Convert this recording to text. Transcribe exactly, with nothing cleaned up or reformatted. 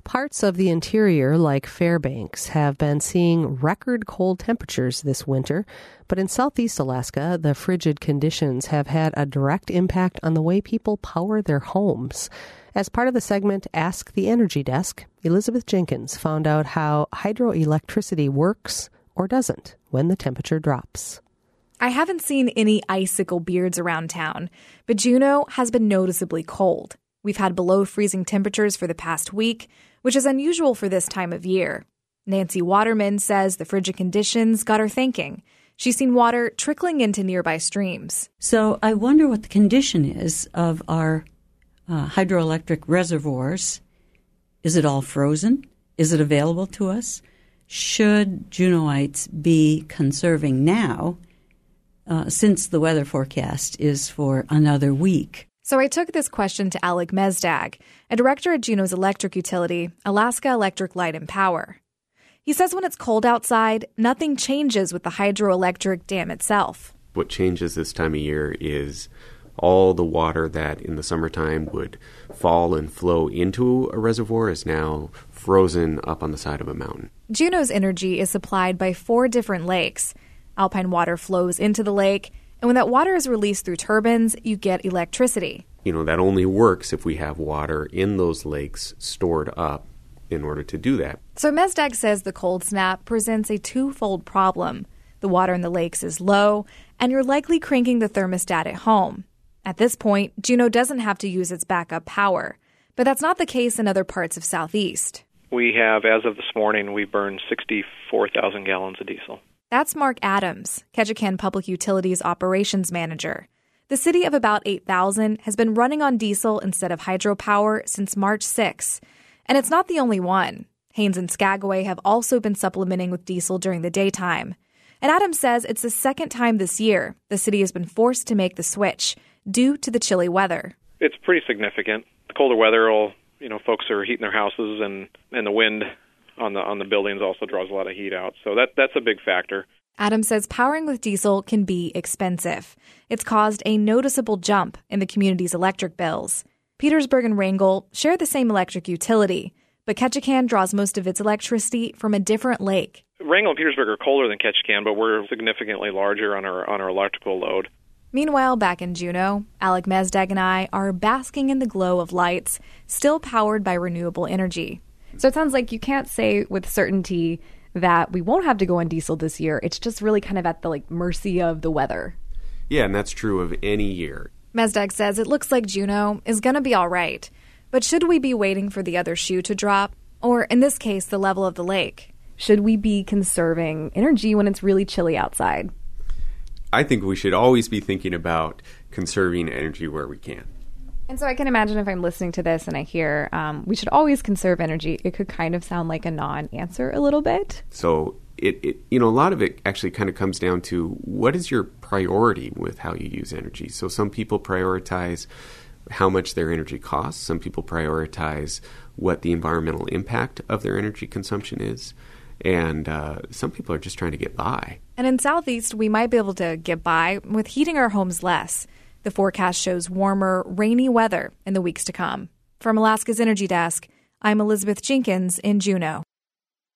Parts of the interior, like Fairbanks, have been seeing record cold temperatures this winter, but in southeast Alaska, the frigid conditions have had a direct impact on the way people power their homes. As part of the segment Ask the Energy Desk, Elizabeth Jenkins found out how hydroelectricity works or doesn't when the temperature drops. I haven't seen any icicle beards around town, but Juneau has been noticeably cold. We've had below freezing temperatures for the past week, which is unusual for this time of year. Nancy Waterman says the frigid conditions got her thinking. She's seen water trickling into nearby streams. So I wonder what the condition is of our uh, hydroelectric reservoirs. Is it all frozen? Is it available to us? Should Juneauites be conserving now, uh, since the weather forecast is for another week? So I took this question to Alec Mezdag, a director at Juneau's electric utility, Alaska Electric Light and Power. He says when it's cold outside, nothing changes with the hydroelectric dam itself. What changes this time of year is all the water that in the summertime would fall and flow into a reservoir is now frozen up on the side of a mountain. Juneau's energy is supplied by four different lakes. Alpine water flows into the lake, and when that water is released through turbines, you get electricity. You know, that only works if we have water in those lakes stored up in order to do that. So Mezdag says the cold snap presents a twofold problem. The water in the lakes is low, and you're likely cranking the thermostat at home. At this point, Juneau doesn't have to use its backup power. But that's not the case in other parts of Southeast. We have, as of this morning, we burned sixty-four thousand gallons of diesel. That's Mark Adams, Ketchikan Public Utilities Operations Manager. The city of about eight thousand has been running on diesel instead of hydropower since March sixth. And it's not the only one. Haines and Skagway have also been supplementing with diesel during the daytime. And Adams says it's the second time this year the city has been forced to make the switch due to the chilly weather. It's pretty significant. The colder weather will, you know, folks are heating their houses, and, and the wind on the on the buildings also draws a lot of heat out. So that that's a big factor. Adams says powering with diesel can be expensive. It's caused a noticeable jump in the community's electric bills. Petersburg and Wrangell share the same electric utility, but Ketchikan draws most of its electricity from a different lake. Wrangell and Petersburg are colder than Ketchikan, but we're significantly larger on our on our electrical load. Meanwhile, back in Juneau, Alec Mezdag and I are basking in the glow of lights, still powered by renewable energy. So it sounds like you can't say with certainty that we won't have to go on diesel this year. It's just really kind of at the like mercy of the weather. Yeah, and that's true of any year. Mezdag says it looks like Juneau is going to be all right. But should we be waiting for the other shoe to drop? Or, in this case, the level of the lake? Should we be conserving energy when it's really chilly outside? I think we should always be thinking about conserving energy where we can. And so I can imagine if I'm listening to this and I hear um, we should always conserve energy, it could kind of sound like a non-answer a little bit. So, it, it you know, a lot of it actually kind of comes down to what is your priority with how you use energy. So some people prioritize how much their energy costs. Some people prioritize what the environmental impact of their energy consumption is. And uh, some people are just trying to get by. And in Southeast, we might be able to get by with heating our homes less. The forecast shows warmer, rainy weather in the weeks to come. From Alaska's Energy Desk, I'm Elizabeth Jenkins in Juneau.